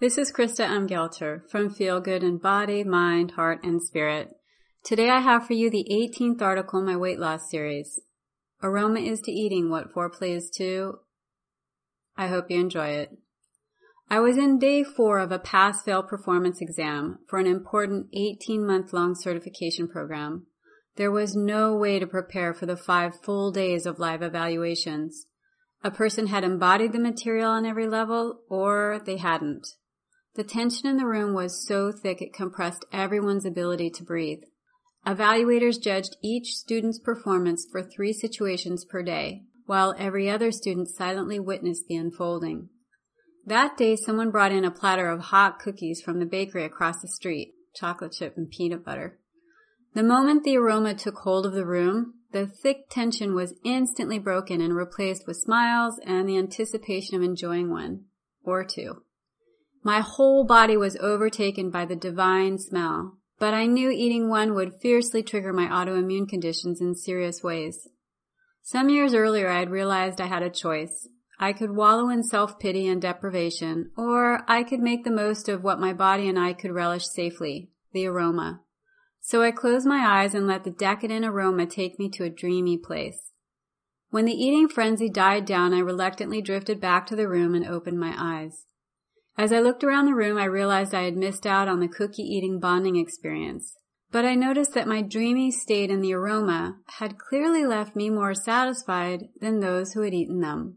This is Krista M. Gelter from Feel Good in Body, Mind, Heart, and Spirit. Today I have for you the 18th article in my weight loss series. Aroma is to eating what foreplay is to. I hope you enjoy it. I was in day 4 of a pass-fail performance exam for an important 18-month-long certification program. There was no way to prepare for the 5 full days of live evaluations. A person had embodied the material on every level, or they hadn't. The tension in the room was so thick it compressed everyone's ability to breathe. Evaluators judged each student's performance for 3 situations per day, while every other student silently witnessed the unfolding. That day, someone brought in a platter of hot cookies from the bakery across the street, chocolate chip and peanut butter. The moment the aroma took hold of the room, the thick tension was instantly broken and replaced with smiles and the anticipation of enjoying one, or 2. My whole body was overtaken by the divine smell, but I knew eating one would fiercely trigger my autoimmune conditions in serious ways. Some years earlier, I had realized I had a choice. I could wallow in self-pity and deprivation, or I could make the most of what my body and I could relish safely, the aroma. So I closed my eyes and let the decadent aroma take me to a dreamy place. When the eating frenzy died down, I reluctantly drifted back to the room and opened my eyes. As I looked around the room, I realized I had missed out on the cookie-eating bonding experience. But I noticed that my dreamy state in the aroma had clearly left me more satisfied than those who had eaten them.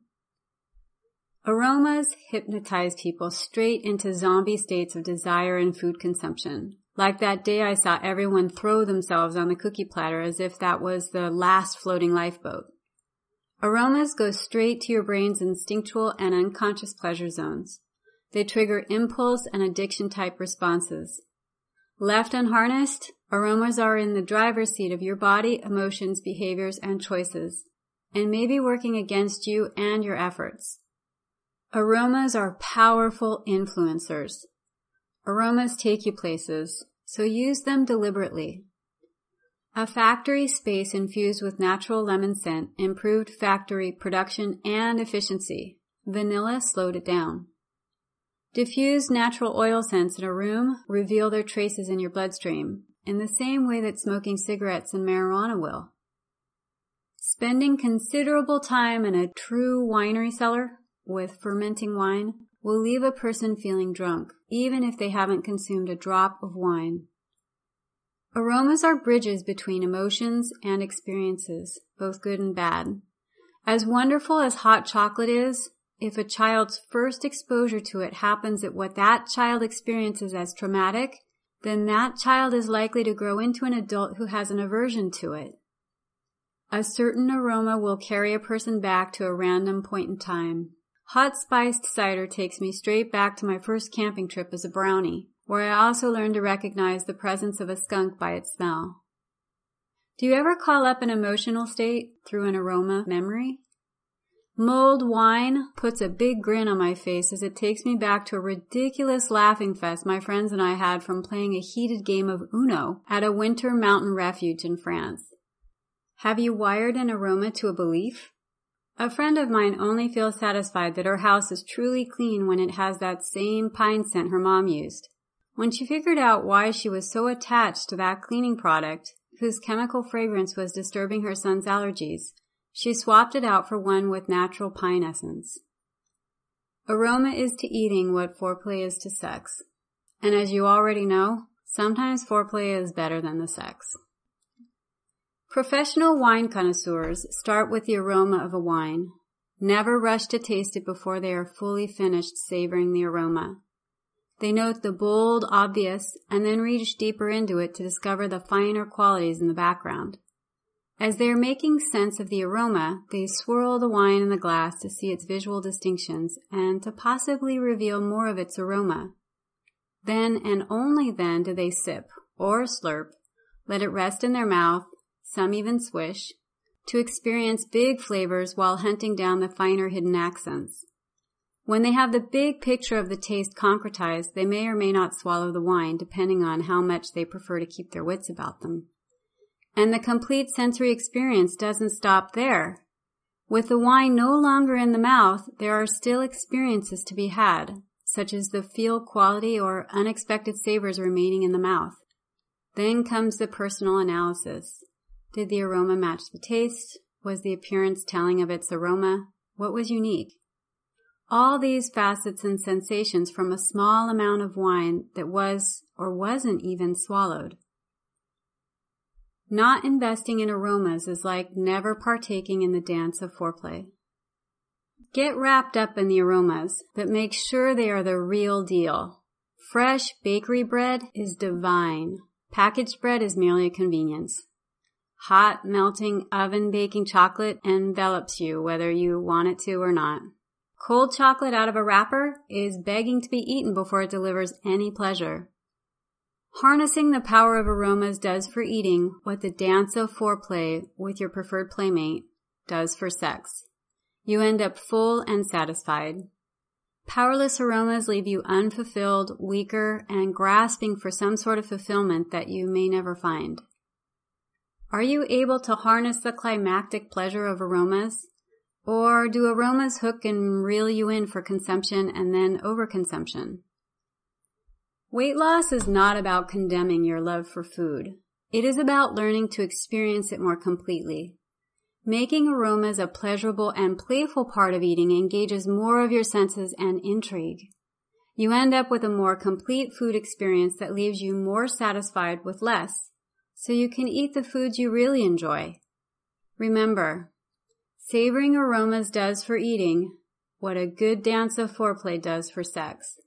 Aromas hypnotize people straight into zombie states of desire and food consumption. Like that day I saw everyone throw themselves on the cookie platter as if that was the last floating lifeboat. Aromas go straight to your brain's instinctual and unconscious pleasure zones. They trigger impulse and addiction-type responses. Left unharnessed, aromas are in the driver's seat of your body, emotions, behaviors, and choices, and may be working against you and your efforts. Aromas are powerful influencers. Aromas take you places, so use them deliberately. A factory space infused with natural lemon scent improved factory production and efficiency. Vanilla slowed it down. Diffused natural oil scents in a room reveal their traces in your bloodstream, in the same way that smoking cigarettes and marijuana will. Spending considerable time in a true winery cellar with fermenting wine will leave a person feeling drunk, even if they haven't consumed a drop of wine. Aromas are bridges between emotions and experiences, both good and bad. As wonderful as hot chocolate is, if a child's first exposure to it happens at what that child experiences as traumatic, then that child is likely to grow into an adult who has an aversion to it. A certain aroma will carry a person back to a random point in time. Hot spiced cider takes me straight back to my first camping trip as a brownie, where I also learned to recognize the presence of a skunk by its smell. Do you ever call up an emotional state through an aroma memory? Mulled wine puts a big grin on my face as it takes me back to a ridiculous laughing fest my friends and I had from playing a heated game of Uno at a winter mountain refuge in France. Have you wired an aroma to a belief? A friend of mine only feels satisfied that her house is truly clean when it has that same pine scent her mom used. When she figured out why she was so attached to that cleaning product, whose chemical fragrance was disturbing her son's allergies, she swapped it out for one with natural pine essence. Aroma is to eating what foreplay is to sex. And as you already know, sometimes foreplay is better than the sex. Professional wine connoisseurs start with the aroma of a wine. Never rush to taste it before they are fully finished savoring the aroma. They note the bold, obvious, and then reach deeper into it to discover the finer qualities in the background. As they are making sense of the aroma, they swirl the wine in the glass to see its visual distinctions and to possibly reveal more of its aroma. Then and only then do they sip, or slurp, let it rest in their mouth, some even swish, to experience big flavors while hunting down the finer hidden accents. When they have the big picture of the taste concretized, they may or may not swallow the wine, depending on how much they prefer to keep their wits about them. And the complete sensory experience doesn't stop there. With the wine no longer in the mouth, there are still experiences to be had, such as the feel quality or unexpected savors remaining in the mouth. Then comes the personal analysis. Did the aroma match the taste? Was the appearance telling of its aroma? What was unique? All these facets and sensations from a small amount of wine that was or wasn't even swallowed. Not investing in aromas is like never partaking in the dance of foreplay. Get wrapped up in the aromas, but make sure they are the real deal. Fresh bakery bread is divine. Packaged bread is merely a convenience. Hot, melting, oven-baking chocolate envelops you whether you want it to or not. Cold chocolate out of a wrapper is begging to be eaten before it delivers any pleasure. Harnessing the power of aromas does for eating what the dance of foreplay with your preferred playmate does for sex. You end up full and satisfied. Powerless aromas leave you unfulfilled, weaker, and grasping for some sort of fulfillment that you may never find. Are you able to harness the climactic pleasure of aromas? Or do aromas hook and reel you in for consumption and then overconsumption? Weight loss is not about condemning your love for food. It is about learning to experience it more completely. Making aromas a pleasurable and playful part of eating engages more of your senses and intrigue. You end up with a more complete food experience that leaves you more satisfied with less, so you can eat the foods you really enjoy. Remember, savoring aromas does for eating what a good dance of foreplay does for sex.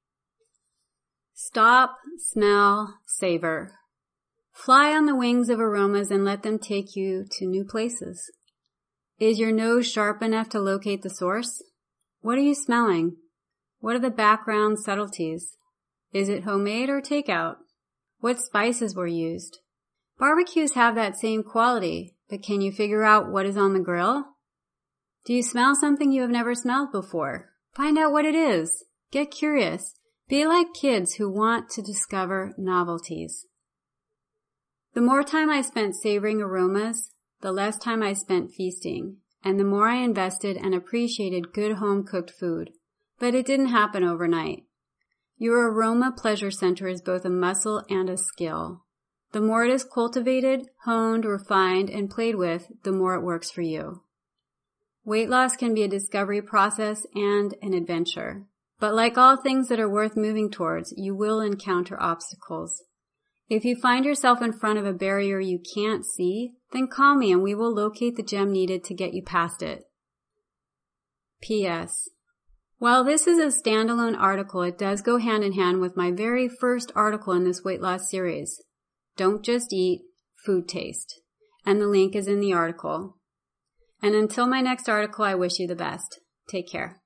Stop, smell, savor. Fly on the wings of aromas and let them take you to new places. Is your nose sharp enough to locate the source? What are you smelling? What are the background subtleties? Is it homemade or takeout? What spices were used? Barbecues have that same quality, but can you figure out what is on the grill? Do you smell something you have never smelled before? Find out what it is. Get curious. Be like kids who want to discover novelties. The more time I spent savoring aromas, the less time I spent feasting, and the more I invested and appreciated good home-cooked food. But it didn't happen overnight. Your aroma pleasure center is both a muscle and a skill. The more it is cultivated, honed, refined, and played with, the more it works for you. Weight loss can be a discovery process and an adventure. But like all things that are worth moving towards, you will encounter obstacles. If you find yourself in front of a barrier you can't see, then call me and we will locate the gem needed to get you past it. P.S. While this is a standalone article, it does go hand in hand with my very first article in this weight loss series. Don't just eat, food taste. And the link is in the article. And until my next article, I wish you the best. Take care.